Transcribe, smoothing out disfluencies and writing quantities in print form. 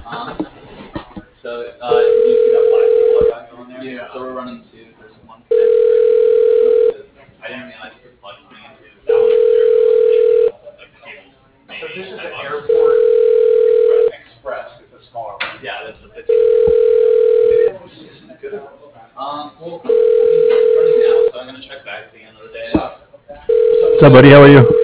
So you see that black cable I got going there? Yeah. So we're running two. There's one connected directly to the business. I didn't realize it was plugged coming into that one over there, but it wasn't like the cables. So this is the Maybe Airport Express. It's a smaller one. Yeah, that's the 15. Maybe that was just good. Well, I mean, it's running now, so I'm gonna check back at the end of the day. What's up? What's up, buddy? How are you?